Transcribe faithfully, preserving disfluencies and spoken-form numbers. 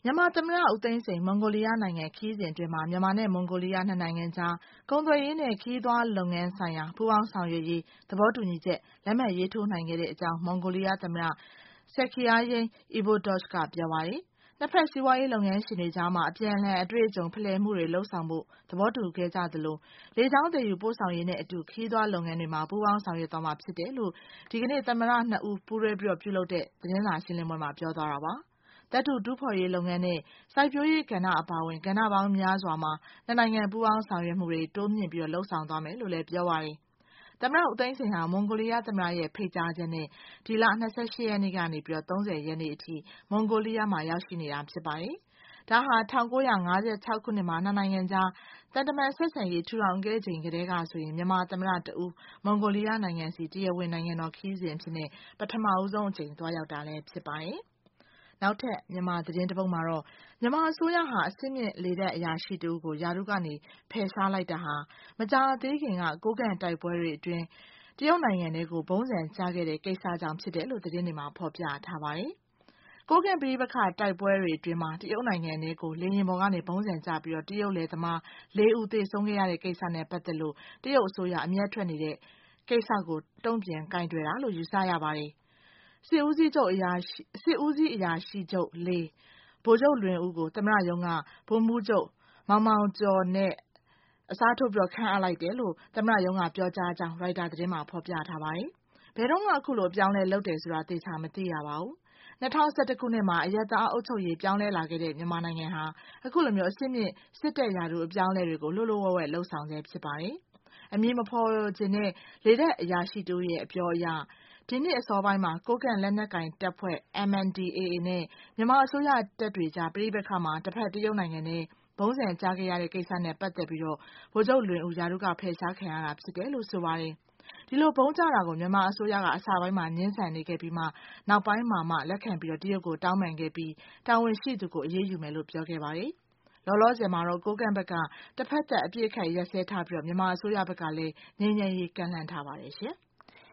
မြန်မာသမ္မတဦးသိန်းစိန်မွန်ဂိုလီးယားနိုင်ငံခရီးစဉ်အတွင်းမှာမြန်မာနဲ့မွန်ဂိုလီးယားနှစ်နိုင်ငံကြားကုန်သွယ်ရေးနဲ့ခရီးသွားလုပ်ငန်းဆိုင်ရာပူးပေါင်းဆောင်ရွက်ရေးသဘောတူညီချက်လက်မှတ်ရေးထိုးနိုင်ခဲ့တဲ့အကြောင်းမွန်ဂိုလီးယားသမ္မတ Sekhiayin Ivotovich ကပြောပါတယ်။နှစ်ဖက်စီးပွားရေးလုပ်ငန်းရှင်တွေကြားမှာအပြန်အလှန်အတွေ့အကြုံဖလှယ်မှုတွေလုပ်ဆောင်ဖို့သဘောတူခဲ့ကြသလိုလေကြောင်းသယ်ယူပို့ဆောင်ရေးနဲ့အတူခရီးသွားလုပ်ငန်းတွေမှာပူးပေါင်းဆောင်ရွက်သွားမှာဖြစ်တယ်လို့ဒီကနေ့သမ္မတနှစ်ဦးပူးတွဲပြုလုပ်တဲ့သတင်းစာရှင်းလင်းပွဲမှာပြောသွားတာပါ။သတ္တုတူးဖော်ရေးလုပ်ငန်းနဲ့စိုက်ပျိုးရေးကဏ္ဍအပါအဝင်ကဏ္ဍပေါင်းများစွာမှာနှစ်နိုင်ငံပူးပေါင်းဆောင်ရွက်မှုတွေတိုးမြှင့်ပြီးလုပ်ဆောင်သွားမယ်လို့လည်းပြောပါတယ်။သမ္မတဦးသိန်းစိန်ဟာမွန်ဂိုလီးယားသမ္မတရဲ့ဖိတ်ကြားချက်နဲ့ဒီလ၂၈ရက်နေ့ကနေ၃၀ရက်နေ့အထိမွန်ဂိုလီးယားမှာရောက်ရှိနေတာဖြစ်ပါတယ်။ဒါဟာ၁၉၅၆ခုနှစ်မှာနှစ်နိုင်ငံကြားသံတမန်ဆက်ဆံရေးထူထောင်ခဲ့ချိန်ကတည်းကဆိုရင်မြန်မာသမ္မတတဦးမွန်ဂိုလီးယားနိုင်ငံဆီတရားဝင်နိုင်ငံတော်ခရီးစဉ်အဖြစ်နဲ့ပထမဆုံးအကြိမ်သွားရောက်တာလည်းဖြစ်ပါတယ်။နောက်ထပ်မြန်မာသတင်းတစ်ပုဒ်မှာတော့မြန်မာအစိုးရဟာအဆင့်မြင့်လေတပ်အရာရှိတဦးကိုရာထူးကနေဖယ်ရှားလိုက်တာဟာမကြာသေးခင်ကကိုးကန့်တိုက်ပွဲတွေအတွင်းတရုတ်နိုင်ငံထဲကိုဗုံးဆံကျခဲ့တဲ့ကိစ္စကြောင့်ဖြစ်တယ်လို့သတင်းတွေမှာဖော်ပြထားပါတယ်။ကိုးကန့်ပဋိပက္ခတိုက်ပွဲတွေအတွင်းမှာတရုတ်နိုင်ငံထဲကိုလေယာဉ်ပေါ်ကနေဗုံးဆံကျပြီးတရုတ်လယ်သမားလေးဦးသေဆုံးခဲ့ရတဲ့ကိစ္စနဲ့ပတ်သက်လို့တရုတ်အစိုးရအမျက်ထွက်နေတဲ့ကိစ္စကိုတုံ့ပြန်ကိုင်တွယ်တာလို့ယူဆရပါတယ်။စစ်ဦးစီးချုပ်အရာရှိစစ်ဦးစီးအရာရှိချုပ်လေးဗိုလ်ချုပ်လွင်ဦးကိုသမ္မတရုံးကဗိုလ်မှူးချုပ်မောင်မောင်ကျော်နဲ့အစားထိုးပြီးခန့်အပ်လိုက်တယ်လို့သမ္မတရုံးကပြောကြားကြောင်းရိုက်တာသတင်းမှာဖော်ပြထားပါတယ်။ဘယ်တော့မှအခုလိုအပြောင်းလဲလုပ်တယ်ဆိုတာသေချာမသိရပါဘူး။၂၀၁၁ခုနှစ်မှာအရပ်သားအုပ်ချုပ်ရေးပြောင်းလဲလာခဲ့တဲ့မြန်မာနိုင်ငံဟာအခုလိုမျိုးအဆင့်မြင့်စစ်တပ်ရာထူးအပြောင်းလဲတွေကိုလှုပ်လှုပ်ဝက်ဝက်လှုပ်ဆောင်ဆဲဖြစ်ပါတယ်။အမည်မဖော်ချင်တဲ့လေတပ်အရာရှိတဦးရဲ့အပြောအရဒီနှစ်အစောပိုင်းမှာကိုးကန့်လက်နက်ကိုင်တပ်ဖွဲ့ M N D A A နဲ့မြန်မာအစိုးရတပ်တွေကြားပဋိပက္ခမှာတစ်ဖက်တရုတ်နိုင်ငံထဲဗုံးဆံကျခဲ့ရတဲ့ကိစ္စနဲ့ပတ်သက်ပြီးဗိုလ်ချုပ်လွင်ဦးရာထူးကဖယ်ရှားခံရတာဖြစ်တယ်လို့ဆိုပါတယ်။ဒီလိုဗုံးကျတာကိုမြန်မာအစိုးရကအစပိုင်းမှာငြင်းဆန်နေခဲ့ပြီးမှနောက်ပိုင်းမှာမှလက်ခံပြီးတရုတ်ကိုတောင်းပန်ခဲ့ပြီးတာဝန်ရှိသူကိုအရေးယူမယ်လို့ပြောခဲ့ပါတယ်။လောလောဆယ်မှာတော့ကိုးကန့်ဘက်ကတစ်ဖက်သက်အပြစ်အခတ်ရက်စဲထားပြီးမြန်မာအစိုးရဘက်ကလည်းငြိမ်းချမ်းရေးကမ်းလှမ်းထားပါတယ်ရှင်။